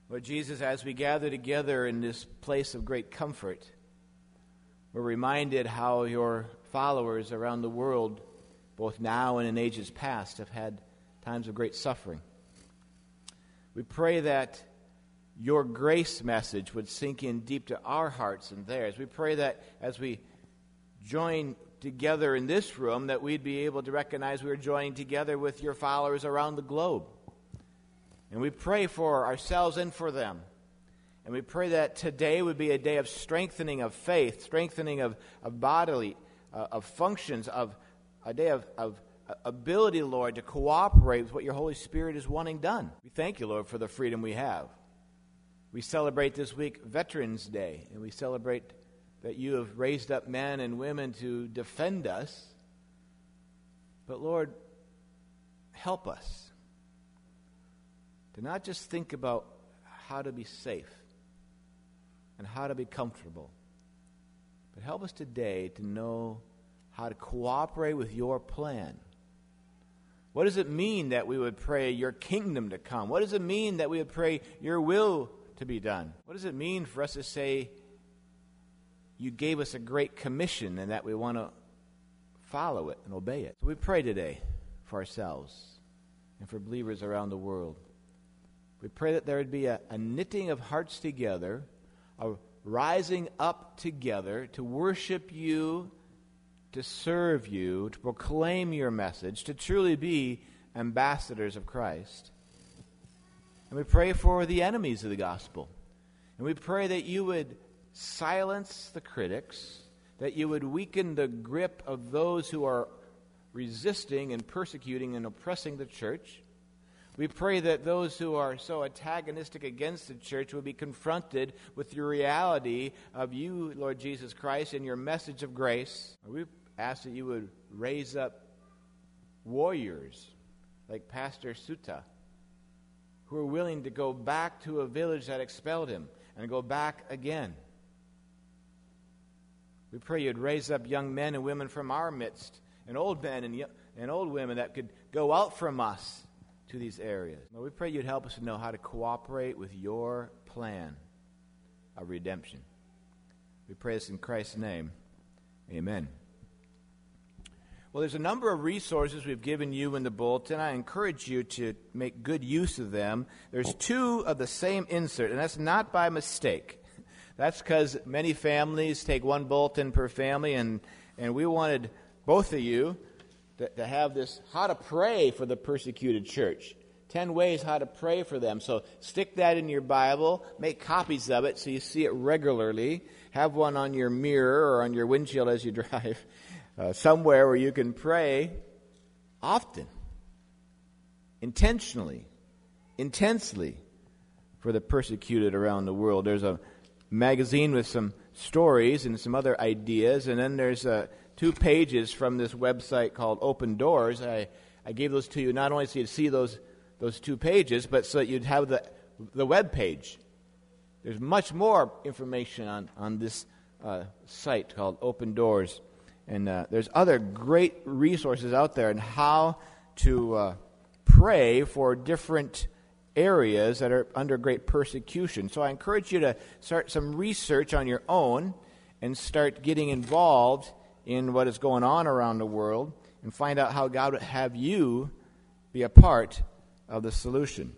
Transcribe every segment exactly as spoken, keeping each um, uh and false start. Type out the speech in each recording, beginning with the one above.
Lord Jesus, as we gather together in this place of great comfort, we're reminded how your followers around the world, both now and in ages past, have had times of great suffering. We pray that your grace message would sink in deep to our hearts and theirs. We pray that as we join together in this room, that we'd be able to recognize we're joining together with your followers around the globe. And we pray for ourselves and for them. And we pray that today would be a day of strengthening of faith, strengthening of, of bodily, uh, of functions, of a day of, of ability, Lord, to cooperate with what your Holy Spirit is wanting done. We thank you, Lord, for the freedom we have. We celebrate this week Veterans Day, and we celebrate that you have raised up men and women to defend us. But, Lord, help us to not just think about how to be safe and how to be comfortable, but help us today to know how to cooperate with your plan. What does it mean that we would pray your kingdom to come? What does it mean that we would pray your will to be done? What does it mean for us to say you gave us a great commission and that we want to follow it and obey it? So we pray today for ourselves and for believers around the world. We pray that there would be a, a knitting of hearts together, a rising up together to worship you, to serve you, to proclaim your message, to truly be ambassadors of Christ. And we pray for the enemies of the gospel. And we pray that you would silence the critics, that you would weaken the grip of those who are resisting and persecuting and oppressing the church. We pray that those who are so antagonistic against the church will be confronted with the reality of you, Lord Jesus Christ, and your message of grace. We ask that you would raise up warriors like Pastor Sutta, who are willing to go back to a village that expelled him and go back again. We pray you'd raise up young men and women from our midst, and old men and, and old women that could go out from us to these areas. Lord, we pray you'd help us to know how to cooperate with your plan of redemption. We pray this in Christ's name. Amen. Well, there's a number of resources we've given you in the bulletin. I encourage you to make good use of them. There's two of the same insert, and that's not by mistake. That's because many families take one bulletin per family, and, and we wanted both of you to, to have this, how to pray for the persecuted church. Ten ways how to pray for them. So stick that in your Bible. Make copies of it so you see it regularly. Have one on your mirror or on your windshield as you drive. Uh, somewhere where you can pray often, intentionally, intensely for the persecuted around the world. There's a magazine with some stories and some other ideas, and then there's uh, two pages from this website called Open Doors. I, I gave those to you not only so you'd see those those two pages, but so that you'd have the the web page. There's much more information on, on this uh, site called Open Doors. And uh, there's other great resources out there on how to uh, pray for different areas that are under great persecution. So I encourage you to start some research on your own and start getting involved in what is going on around the world and find out how God would have you be a part of the solution.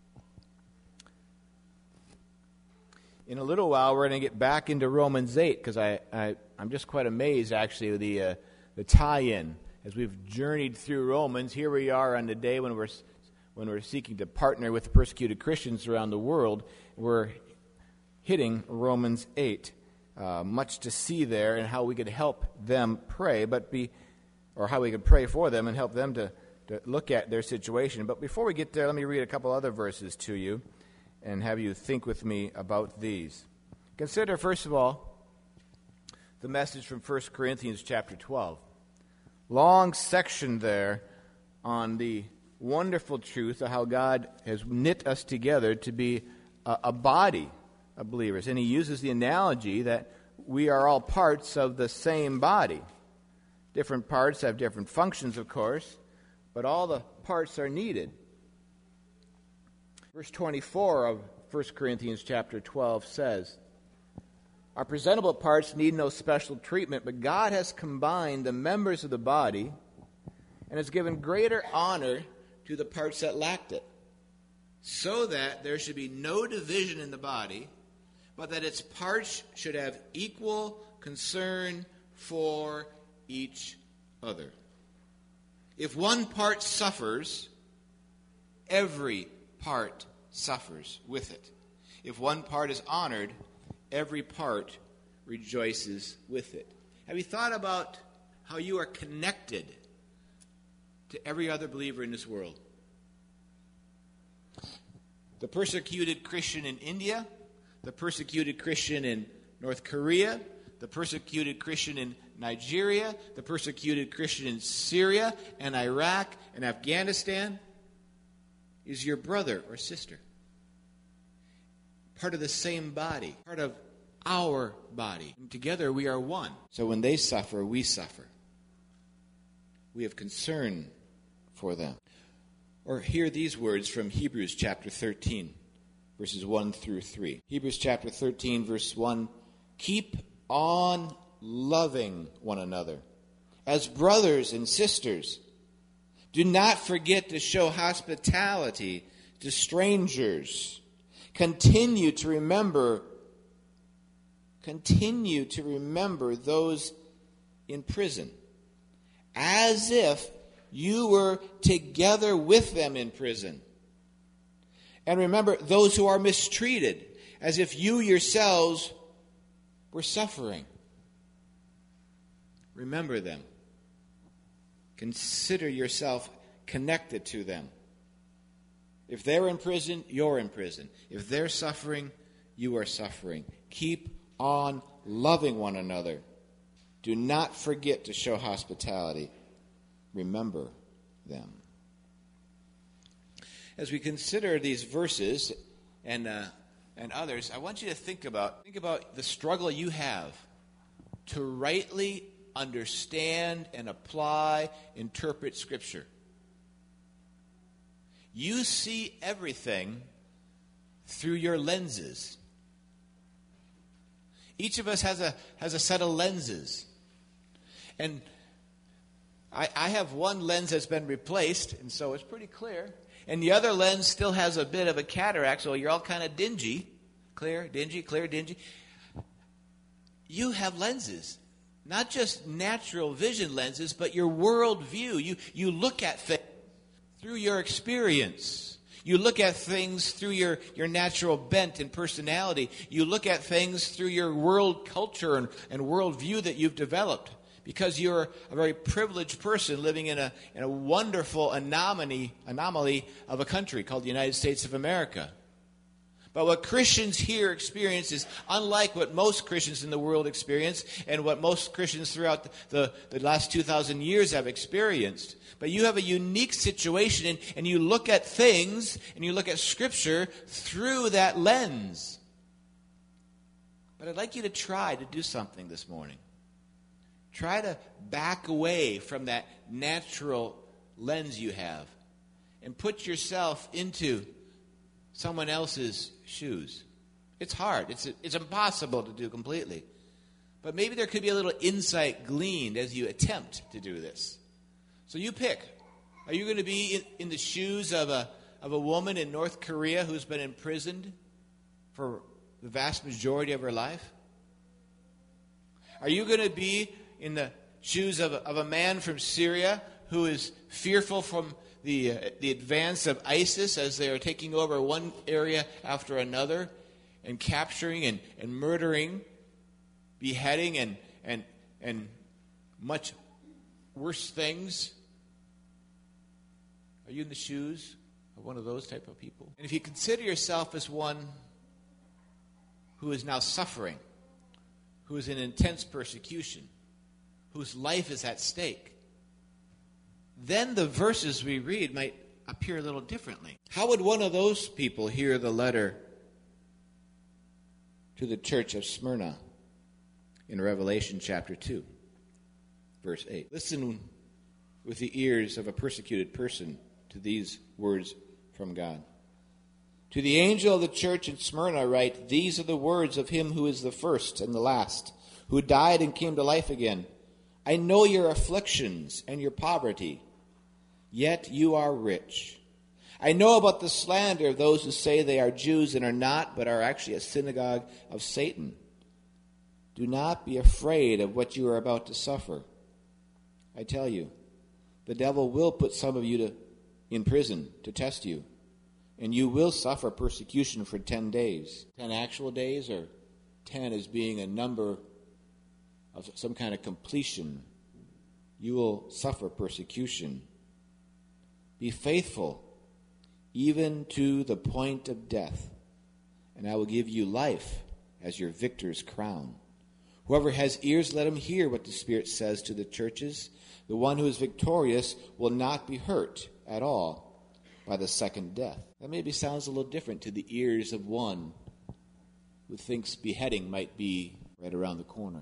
In a little while, we're going to get back into Romans eight because I, I, I'm just quite amazed, actually, with the, uh, the tie-in. As we've journeyed through Romans, here we are on the day when we're, when we're seeking to partner with persecuted Christians around the world. We're hitting Romans eight. Uh, much to see there and how we could help them pray, but be, or how we could pray for them and help them to, to look at their situation. But before we get there, let me read a couple other verses to you and have you think with me about these. Consider, first of all, the message from First Corinthians chapter twelve. Long section there on the wonderful truth of how God has knit us together to be a, a body of believers. And he uses the analogy that we are all parts of the same body. Different parts have different functions, of course, but all the parts are needed. Verse twenty-four of First Corinthians chapter twelve says, "Our presentable parts need no special treatment, but God has combined the members of the body and has given greater honor to the parts that lacked it, so that there should be no division in the body, but that its parts should have equal concern for each other. If one part suffers, every part suffers with it. If one part is honored, every part rejoices with it." Have you thought about how you are connected to every other believer in this world? The persecuted Christian in India, the persecuted Christian in North Korea, the persecuted Christian in Nigeria, the persecuted Christian in Syria and Iraq and Afghanistan is your brother or sister. Part of the same body, part of our body. And together we are one. So when they suffer, we suffer. We have concern for them. Or hear these words from Hebrews chapter thirteen, verses one through three. Hebrews chapter thirteen, verse one, "Keep on loving one another as brothers and sisters. Do not forget to show hospitality to strangers. Continue to remember, continue to remember those in prison, as if you were together with them in prison. And remember those who are mistreated, as if you yourselves were suffering. Remember them. Consider yourself connected to them. If they're in prison, you're in prison. If they're suffering, you are suffering. Keep on loving one another. Do not forget to show hospitality. Remember them." As we consider these verses and uh, and others, I want you to think about think about the struggle you have to rightly understand and apply, interpret Scripture. You see everything through your lenses. Each of us has a has a set of lenses. And I, I have one lens that's been replaced, and so it's pretty clear. And the other lens still has a bit of a cataract, so you're all kind of dingy. Clear, dingy, clear, dingy. You have lenses. Not just natural vision lenses, but your world view. You, you look at things through your experience. You look at things through your, your natural bent and personality. You look at things through your world culture and, and world view that you've developed. Because you're a very privileged person living in a, in a wonderful anomaly, anomaly of a country called the United States of America. But what Christians here experience is unlike what most Christians in the world experience and what most Christians throughout the, the, the last two thousand years have experienced. But you have a unique situation, and, and you look at things and you look at Scripture through that lens. But I'd like you to try to do something this morning. Try to back away from that natural lens you have and put yourself into someone else's shoes. It's hard. It's it's impossible to do completely. But maybe there could be a little insight gleaned as you attempt to do this. So you pick. Are you going to be in, in the shoes of a of a woman in North Korea who's been imprisoned for the vast majority of her life? Are you going to be in the shoes of a, of a man from Syria who is fearful from the uh, the advance of ISIS as they are taking over one area after another and capturing and, and murdering, beheading and and and much worse things? Are you in the shoes of one of those type of people? And if you consider yourself as one who is now suffering, who is in intense persecution, whose life is at stake, then the verses we read might appear a little differently. How would one of those people hear the letter to the church of Smyrna in Revelation chapter two, verse eight? Listen with the ears of a persecuted person to these words from God. To the angel of the church in Smyrna write, these are the words of him who is the first and the last, who died and came to life again. I know your afflictions and your poverty, yet you are rich. I know about the slander of those who say they are Jews and are not, but are actually a synagogue of Satan. Do not be afraid of what you are about to suffer. I tell you, the devil will put some of you to, in prison to test you, and you will suffer persecution for ten days. Ten actual days, or ten as being a number of some kind of completion. You will suffer persecution. Be faithful, even to the point of death, and I will give you life as your victor's crown. Whoever has ears, let him hear what the Spirit says to the churches. The one who is victorious will not be hurt at all by the second death. That maybe sounds a little different to the ears of one who thinks beheading might be right around the corner.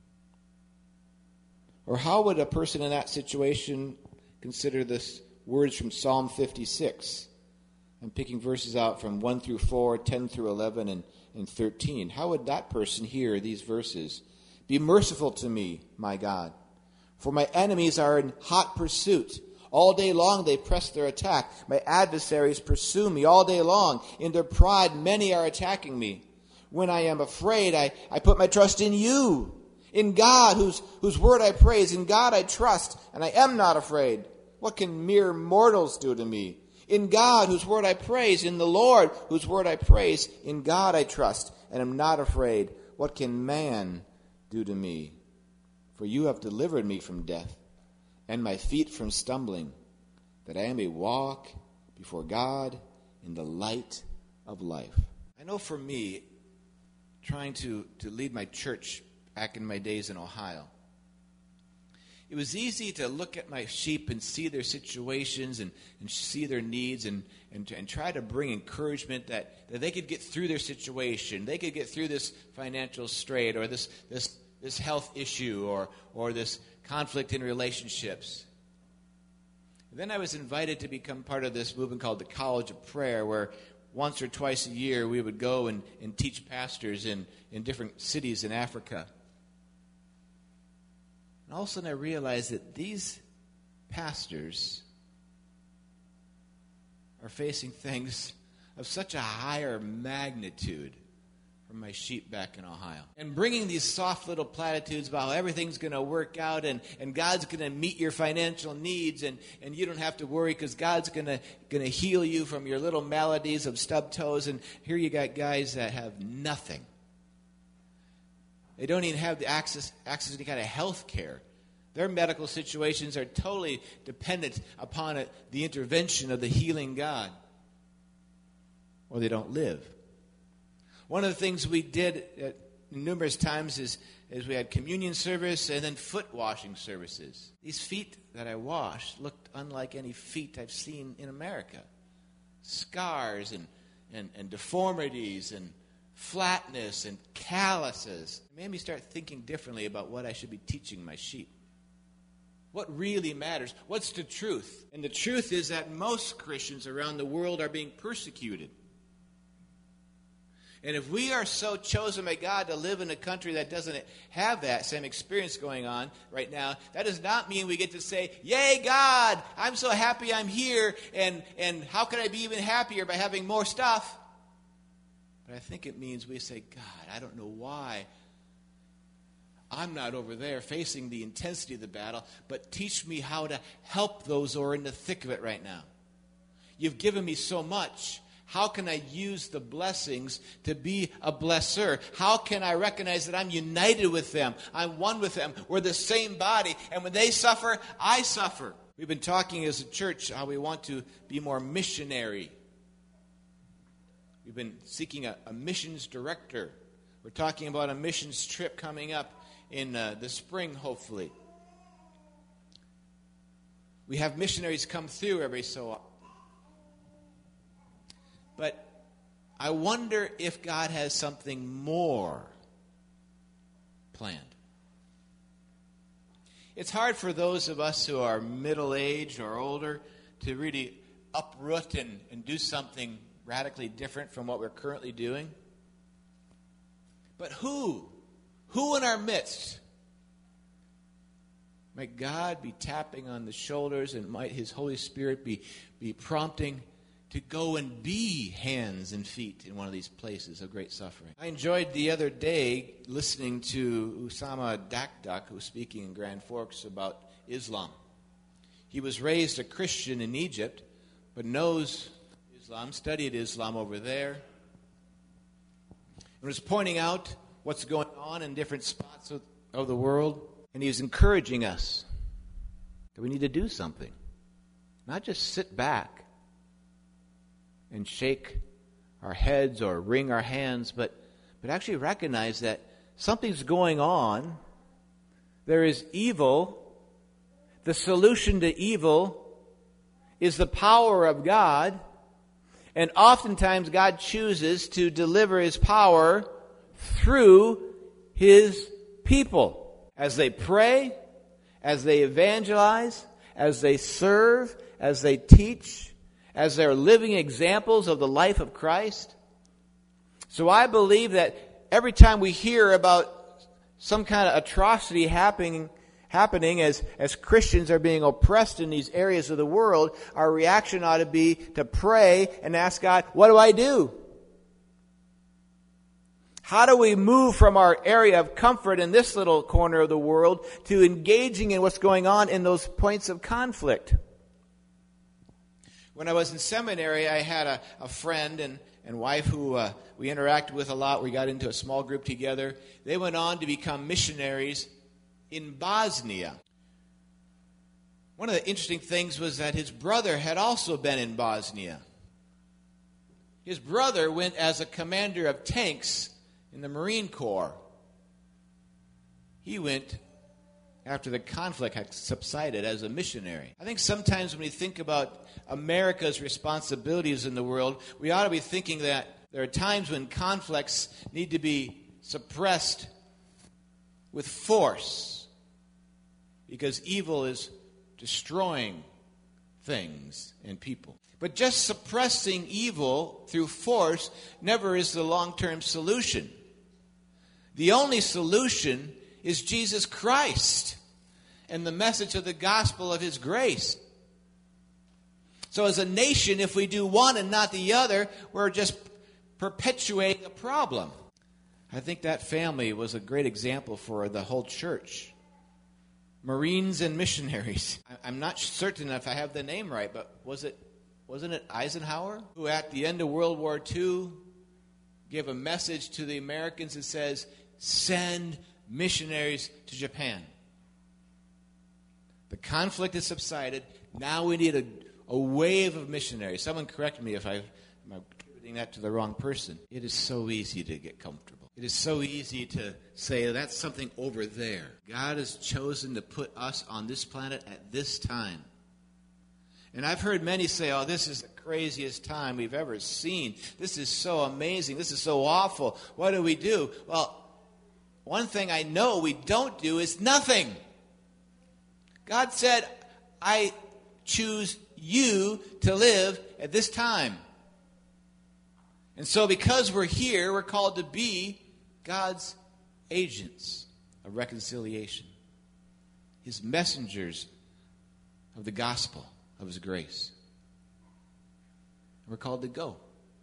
Or how would a person in that situation consider this words from Psalm fifty-six? I'm picking verses out from one through four, ten through eleven, and, and thirteen. How would that person hear these verses? Be merciful to me, my God, for my enemies are in hot pursuit. All day long they press their attack. My adversaries pursue me all day long. In their pride many are attacking me. When I am afraid, I, I put my trust in you, in God, whose, whose word I praise. In God I trust, and I am not afraid. What can mere mortals do to me? In God, whose word I praise. In the Lord, whose word I praise. In God I trust, and am not afraid. What can man do to me? For you have delivered me from death, and my feet from stumbling, that I may walk before God in the light of life. I know for me, trying to, to lead my church back in my days in Ohio, it was easy to look at my sheep and see their situations and, and see their needs and, and, and try to bring encouragement that, that they could get through their situation. They could get through this financial strait or this this, this health issue or, or this conflict in relationships. And then I was invited to become part of this movement called the College of Prayer, where once or twice a year we would go and, and teach pastors in, in different cities in Africa. And all of a sudden I realized that these pastors are facing things of such a higher magnitude from my sheep back in Ohio. And bringing these soft little platitudes about how everything's going to work out and, and God's going to meet your financial needs and, and you don't have to worry because God's going to going to heal you from your little maladies of stub toes. And here you got guys that have nothing. They don't even have the access, access to any kind of health care. Their medical situations are totally dependent upon it, the intervention of the healing God. Or they don't live. One of the things we did at numerous times is, is we had communion service and then foot washing services. These feet that I washed looked unlike any feet I've seen in America. Scars and, and, and deformities and flatness and calluses. It made me start thinking differently about what I should be teaching my sheep. What really matters? What's the truth? And the truth is that most Christians around the world are being persecuted. And if we are so chosen by God to live in a country that doesn't have that same experience going on right now, that does not mean we get to say, yay, God, I'm so happy I'm here, and, and how can I be even happier by having more stuff? But I think it means we say, God, I don't know why I'm not over there facing the intensity of the battle, but teach me how to help those who are in the thick of it right now. You've given me so much. How can I use the blessings to be a blesser? How can I recognize that I'm united with them? I'm one with them. We're the same body. And when they suffer, I suffer. We've been talking as a church how we want to be more missionary. We've been seeking a, a missions director. We're talking about a missions trip coming up in uh, the spring, hopefully. We have missionaries come through every so often. But I wonder if God has something more planned. It's hard for those of us who are middle-aged or older to really uproot and, and do something radically different from what we're currently doing. But who? Who in our midst? Might God be tapping on the shoulders, and might His Holy Spirit be, be prompting to go and be hands and feet in one of these places of great suffering. I enjoyed the other day listening to Usama Dakdak, who was speaking in Grand Forks about Islam. He was raised a Christian in Egypt, but knows Islam, studied Islam over there, and was pointing out what's going on in different spots of, of the world. And he was encouraging us that we need to do something. Not just sit back and shake our heads or wring our hands, but, but actually recognize that something's going on. There is evil. The solution to evil is the power of God. And oftentimes God chooses to deliver His power through His people. As they pray, as they evangelize, as they serve, as they teach, as they're living examples of the life of Christ. So I believe that every time we hear about some kind of atrocity happening, happening as, as Christians are being oppressed in these areas of the world, our reaction ought to be to pray and ask God, what do I do? How do we move from our area of comfort in this little corner of the world to engaging in what's going on in those points of conflict? When I was in seminary, I had a, a friend and, and wife who uh, we interacted with a lot. We got into a small group together. They went on to become missionaries in Bosnia. One of the interesting things was that his brother had also been in Bosnia. His brother went as a commander of tanks in the Marine Corps. He went after the conflict had subsided as a missionary. I think sometimes when we think about America's responsibilities in the world, we ought to be thinking that there are times when conflicts need to be suppressed with force because evil is destroying things and people. But just suppressing evil through force never is the long-term solution. The only solution is Jesus Christ and the message of the gospel of His grace. So as a nation, if we do one and not the other, we're just perpetuating a problem. I think that family was a great example for the whole church. Marines and missionaries. I'm not certain if I have the name right, but was it, wasn't it Eisenhower who at the end of World War Two gave a message to the Americans that says, send missionaries to Japan. The conflict has subsided. Now we need a, a wave of missionaries. Someone correct me if I'm attributing that to the wrong person. It is so easy to get comfortable. It is so easy to say, that's something over there. God has chosen to put us on this planet at this time. And I've heard many say, oh, this is the craziest time we've ever seen. This is so amazing. This is so awful. What do we do? Well, one thing I know we don't do is nothing. God said, I choose you to live at this time. And so because we're here, we're called to be God's agents of reconciliation. His messengers of the gospel of His grace. We're called to go.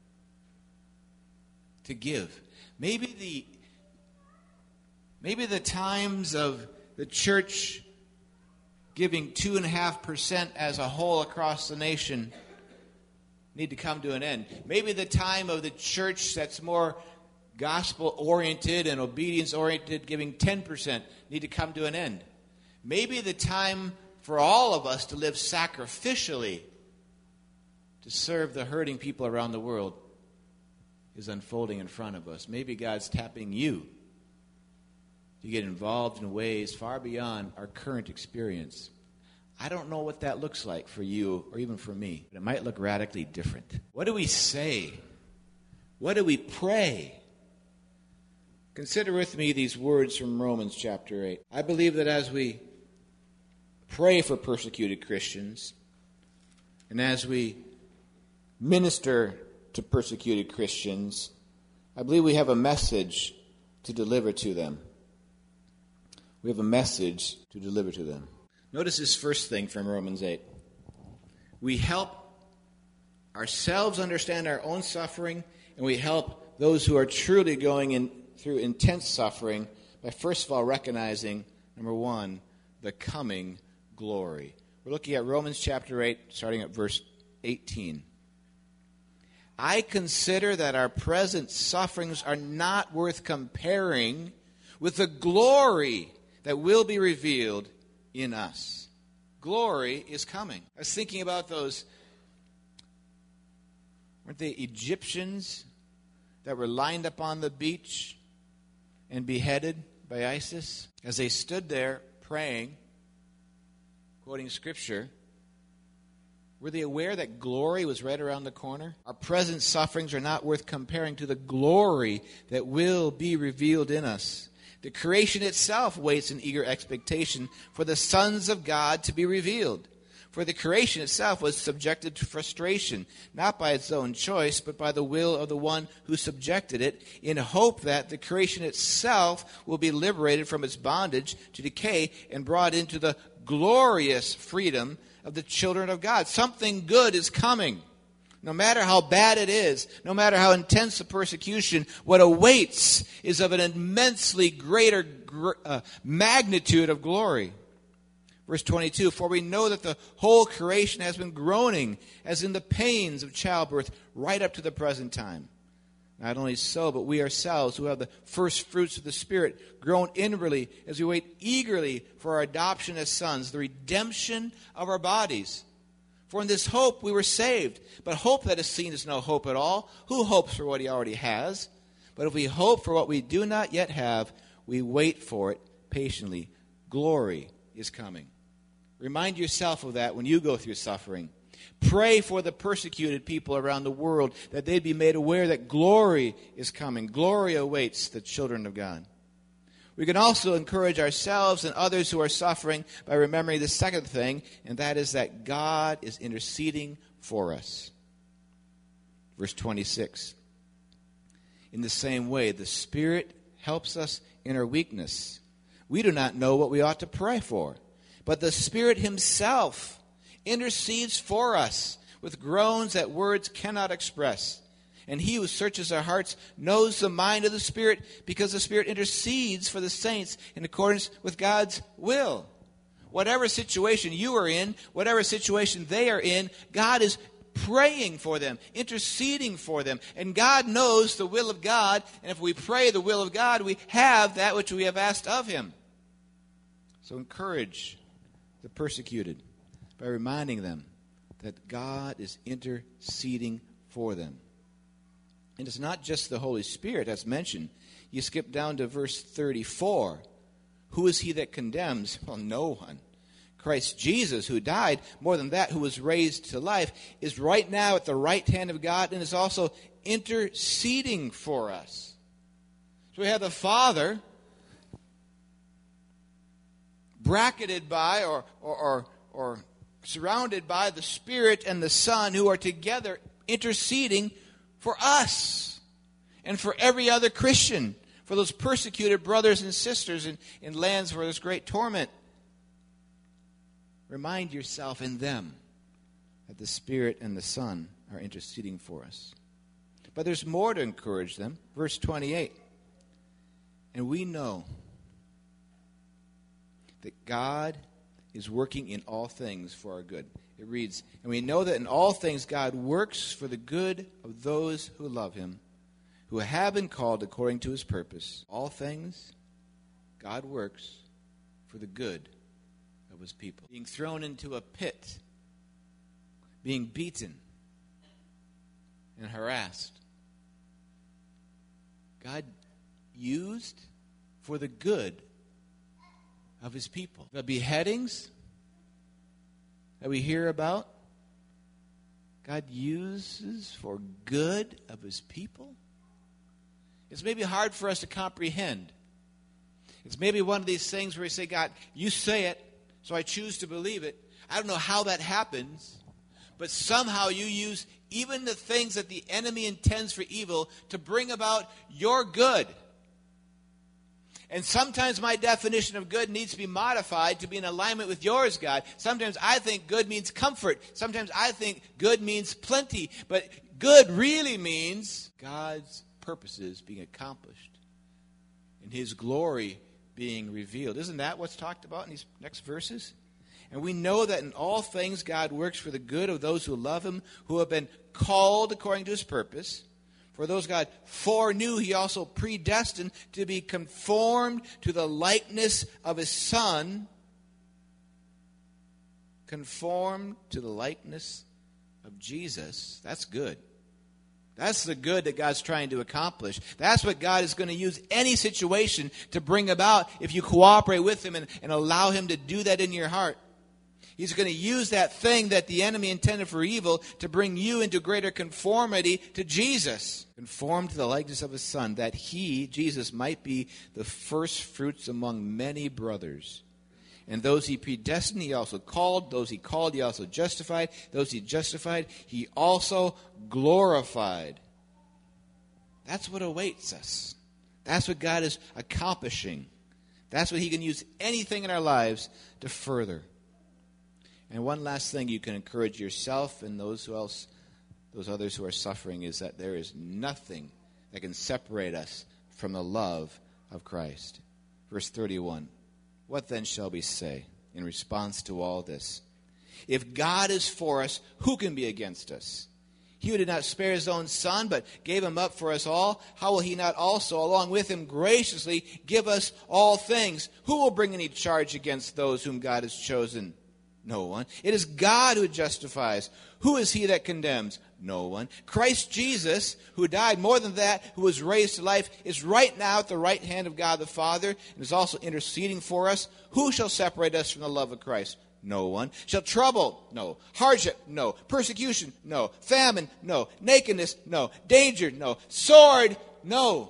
To give. Maybe the Maybe the times of the church giving two and a half percent as a whole across the nation need to come to an end. Maybe the time of the church that's more gospel-oriented and obedience-oriented, giving ten percent, need to come to an end. Maybe the time for all of us to live sacrificially to serve the hurting people around the world is unfolding in front of us. Maybe God's tapping you to get involved in ways far beyond our current experience. I don't know what that looks like for you or even for me, but it might look radically different. What do we say? What do we pray? Consider with me these words from Romans chapter eight. I believe that as we pray for persecuted Christians and as we minister to persecuted Christians, I believe we have a message to deliver to them. We have a message to deliver to them. Notice this first thing from Romans eight. We help ourselves understand our own suffering, and we help those who are truly going in through intense suffering by first of all recognizing, number one, the coming glory. We're looking at Romans chapter eight, starting at verse eighteen. I consider that our present sufferings are not worth comparing with the glory that will be revealed in us. Glory is coming. I was thinking about those, weren't they Egyptians that were lined up on the beach and beheaded by ISIS? As they stood there praying, quoting Scripture, were they aware that glory was right around the corner? Our present sufferings are not worth comparing to the glory that will be revealed in us. The creation itself waits in eager expectation for the sons of God to be revealed. For the creation itself was subjected to frustration, not by its own choice, but by the will of the one who subjected it, in hope that the creation itself will be liberated from its bondage to decay and brought into the glorious freedom of the children of God. Something good is coming. No matter how bad it is, no matter how intense the persecution, what awaits is of an immensely greater gr- uh, magnitude of glory. Verse twenty-two, for we know that the whole creation has been groaning as in the pains of childbirth right up to the present time. Not only so, but we ourselves who have the first fruits of the Spirit groan inwardly as we wait eagerly for our adoption as sons, the redemption of our bodies. For in this hope we were saved. But hope that is seen is no hope at all. Who hopes for what he already has? But if we hope for what we do not yet have, we wait for it patiently. Glory is coming. Remind yourself of that when you go through suffering. Pray for the persecuted people around the world that they'd be made aware that glory is coming. Glory awaits the children of God. We can also encourage ourselves and others who are suffering by remembering the second thing, and that is that God is interceding for us. Verse twenty-six. In the same way, the Spirit helps us in our weakness. We do not know what we ought to pray for, but the Spirit himself intercedes for us with groans that words cannot express. And he who searches our hearts knows the mind of the Spirit, because the Spirit intercedes for the saints in accordance with God's will. Whatever situation you are in, whatever situation they are in, God is praying for them, interceding for them. And God knows the will of God. And if we pray the will of God, we have that which we have asked of him. So encourage the persecuted by reminding them that God is interceding for them. And it's not just the Holy Spirit that's mentioned. You skip down to verse thirty-four. Who is he that condemns? Well, no one. Christ Jesus, who died, more than that, who was raised to life, is right now at the right hand of God and is also interceding for us. So we have the Father bracketed by or or or, or surrounded by the Spirit and the Son, who are together interceding for us and for every other Christian, for those persecuted brothers and sisters in, in lands where there's great torment. Remind yourself in them that the Spirit and the Son are interceding for us. But there's more to encourage them. Verse twenty-eight. And we know that God is working in all things for our good. It reads, and we know that in all things God works for the good of those who love him, who have been called according to his purpose. All things, God works for the good of his people. Being thrown into a pit, being beaten and harassed, God used for the good of his people. The beheadings that we hear about, God uses for good of his people. It's maybe hard for us to comprehend. It's maybe one of these things where we say, God, you say it, so I choose to believe it. I don't know how that happens, but somehow you use even the things that the enemy intends for evil to bring about your good. And sometimes my definition of good needs to be modified to be in alignment with yours, God. Sometimes I think good means comfort. Sometimes I think good means plenty. But good really means God's purposes being accomplished and His glory being revealed. Isn't that what's talked about in these next verses? And we know that in all things God works for the good of those who love Him, who have been called according to His purpose. For those God foreknew, He also predestined to be conformed to the likeness of His Son. Conformed to the likeness of Jesus. That's good. That's the good that God's trying to accomplish. That's what God is going to use any situation to bring about if you cooperate with Him and, and allow Him to do that in your heart. He's going to use that thing that the enemy intended for evil to bring you into greater conformity to Jesus. Conformed to the likeness of His Son, that He, Jesus, might be the first fruits among many brothers. And those He predestined, He also called. Those He called, He also justified. Those He justified, He also glorified. That's what awaits us. That's what God is accomplishing. That's what He can use anything in our lives to further. And one last thing you can encourage yourself and those who else, those others who are suffering, is that there is nothing that can separate us from the love of Christ. Verse thirty-one. What then shall we say in response to all this? If God is for us, who can be against us? He who did not spare His own Son, but gave Him up for us all, how will He not also, along with Him, graciously give us all things? Who will bring any charge against those whom God has chosen? No one. It is God who justifies. Who is he that condemns? No one. Christ Jesus, who died, more than that, who was raised to life, is right now at the right hand of God the Father, and is also interceding for us. Who shall separate us from the love of Christ? No one. Shall trouble? No. Hardship? No. Persecution? No. Famine? No. Nakedness? No. Danger? No. Sword? No.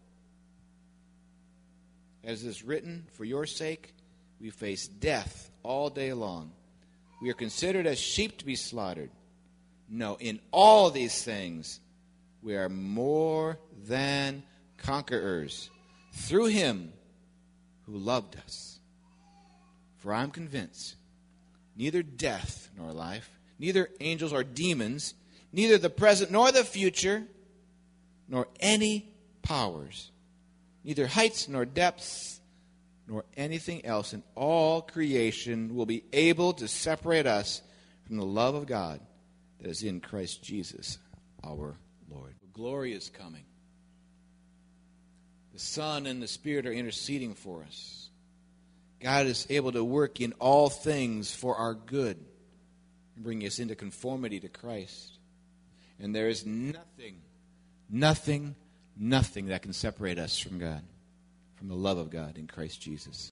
As is written, for your sake we face death all day long. We are considered as sheep to be slaughtered. No, in all these things we are more than conquerors through Him who loved us. For I am convinced neither death nor life, neither angels or demons, neither the present nor the future, nor any powers, neither heights nor depths, nor anything else in all creation will be able to separate us from the love of God that is in Christ Jesus our Lord. Glory is coming. The Son and the Spirit are interceding for us. God is able to work in all things for our good and bring us into conformity to Christ. And there is nothing, nothing, nothing that can separate us from God, from the love of God in Christ Jesus.